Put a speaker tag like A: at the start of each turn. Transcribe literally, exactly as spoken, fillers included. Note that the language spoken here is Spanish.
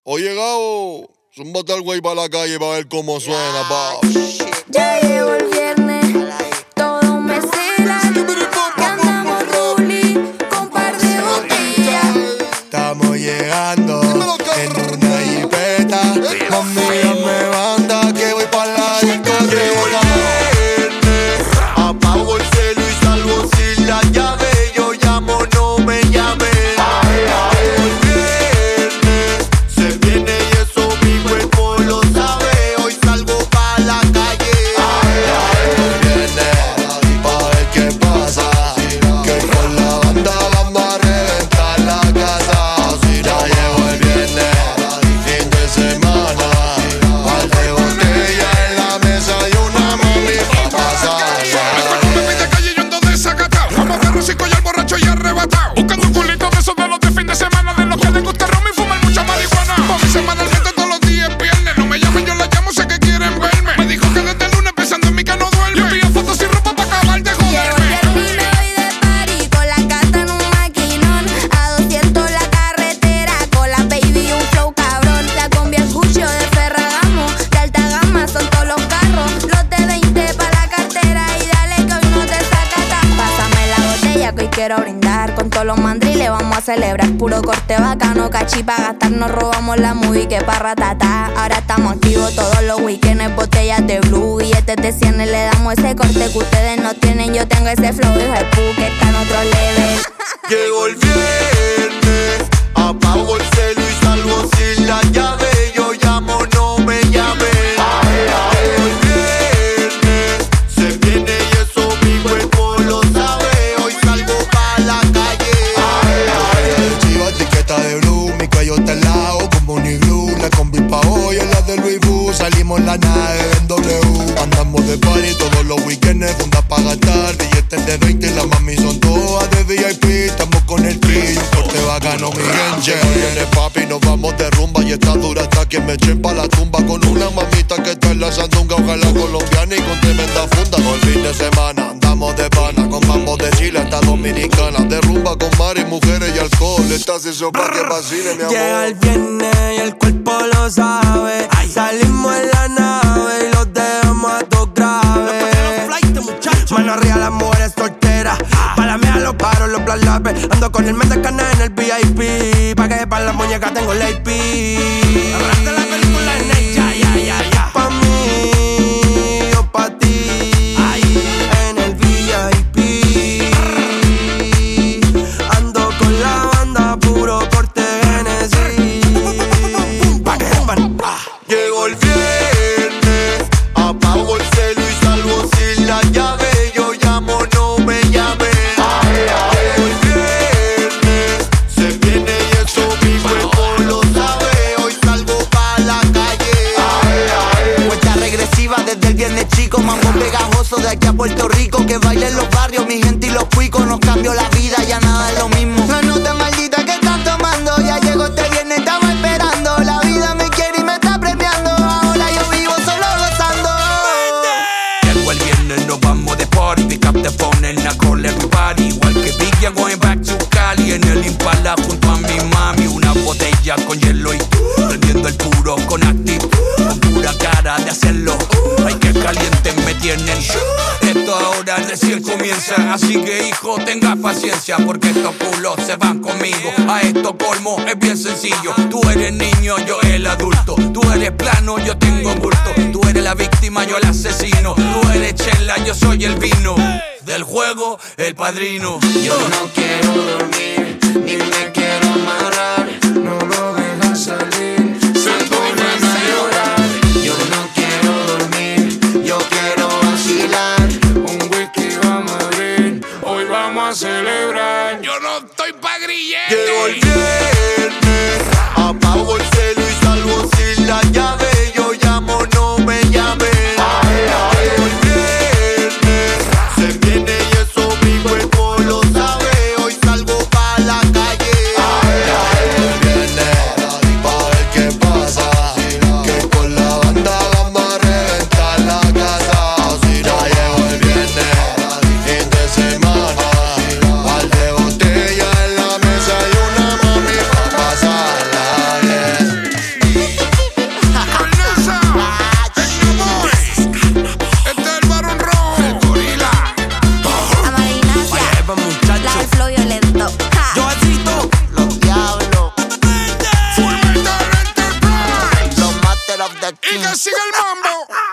A: Oye, Gabo, zúmbate al güey para la calle para ver cómo suena, pa.
B: Ya llegó el viernes, todo me cela. Que andamos ruling con par de botellas.
C: Estamos llegando en una jipeta. Conmigo me manda que voy pa' la discoteca.
D: Apago el celu y salgo sin la llave. Yo llamo, no me llames. El viernes se viene y eso mi cuerpo lo sabe. Hoy salgo pa' la calle.
C: El viernes pa' ver qué pasa. Que con la banda vamos a reventar la casa. Ya llegó el viernes, fin de semana. Par de botella en la mesa y una mami pa' pasarla.
E: Me pide calle y yo ando desacatado. Como perro sin collar, borracho y arrebatado. Buscando un culito de esos de los de fin de semana. De los que les gusta ron y fumar mucha marihuana. Pa' mí semanalmente todos los días es viernes. No me llamen, yo la llamo, sé que quieren verme. Me dijo que desde el lunes pensando en mí que no duerme. Yo envío fotos sin ropa pa' acabar de joderme.
B: Llegó el viernes hoy de party con la casa en un maquinón. A doscientos la carretera con la baby y un flow cabrón. La combi es Gucci o de Ferragamo. De alta gama son todos los carros. Los de veinte pa' la cartera y dale que hoy no te sacata. Pásame la botella que hoy quiero brindar. Con todos los mandriles vamos a celebrar. Puro corte bacano, cachi pa' gastar. Nos robamos la movie que pa' ratatá. Ahora estamos activos todos los weekends. Botellas de blue, billetes de cien. Le damos ese corte que ustedes no tienen. Yo tengo ese flow, hijo de pu, que está en otro level.
D: Llegó el viernes, apago el celu y salgo sin la llave. Yo llamo, no me llames. Llegó el viernes, se viene y eso mi cuerpo lo sabe. Hoy salgo pa' la calle.
C: El chivo, etiqueta de blue, mi cuello está al lado como un iglú. La combi pa' hoy es la de Louis Vuitton. Salimos la nave en W. Andamos de party todos los weekends, fundas pa' gastar. Billetes de veinte y las mami son todas de V I P. Estamos con el trillo, un corte bacano, mi gente. Viene papi, nos vamos de rumba y está dura hasta que me echen pa' la tumba. Con una mamita que está en la sandunga, ojalá colombiana y con tremenda funda. Todo el fin de semana andamos de pana, con mambo de Chile hasta Dominicana. De rumba con mares, mujeres y alcohol. Estás eso pa' que vacile, mi amor.
F: Llega el viernes y el cuerpo lo sabe. Salimos en la nave y los dejamos a todos graves. Mano arriba las mujeres solteras. Pa' la mía los paros, los black lapes. Ando con el mendecana en el V I P. Pa' que para las muñecas tengo el A P. Hablaste la película en el ya, ya, ya, ya. Pa' mí, yo pa' ti. En el V I P. Ando con la banda, puro corte Genesis. Pa' que sepan.
D: Llegó el viernes, apago el celu y salgo sin la llave. Yo llamo, no me llames. Llegó el viernes, se viene y eso mi cuerpo lo sabe. Hoy salgo pa' la calle. Cuenta regresiva desde el viernes chico. Mambo pegajoso de aquí a Puerto Rico. Que bailen los barrios, mi gente y los cuicos. Nos cambió la vida, ya nada es lo mismo. La nota maldita que están tomando. Ya llegó este viernes, estaba esperando. La vida me quiere y me está premiando. Ahora yo vivo solo gozando.
E: Llegó el viernes, nos vamos de party. Pick up the phone and I call everybody. Igual que Biggie, I'm going back to Cali. En el Impala junto a mi mami. Una botella con hielo y prendiendo el puro con actitud. Con pura cara de hacerlo. Ay, que calientes me tienen. Esto ahora recién comienza. Así que hijo, tenga paciencia. Porque estos culos se van conmigo. A esto colmo es bien sencillo. Tú eres niño, yo el adulto. Tú eres plano, yo tengo bulto. Tú eres la víctima, yo el asesino. Tú eres chela, yo soy el vino. Del juego, el padrino.
G: Yo no quiero dormir, ni me quiero amarrar. No lo dejan salir, se ponen a llorar. Yo no quiero dormir, yo quiero vacilar. Un whisky vamos a abrir, hoy vamos a celebrar.
E: Yo no estoy pa' grillete.
D: Llegó el viernes, apago el celu y salgo sin la llave. Yo llamo, no me llames. Llegó el viernes, se viene y eso mi cuerpo lo sabe. Hoy salgo pa' la calle.
H: sigue el mambo.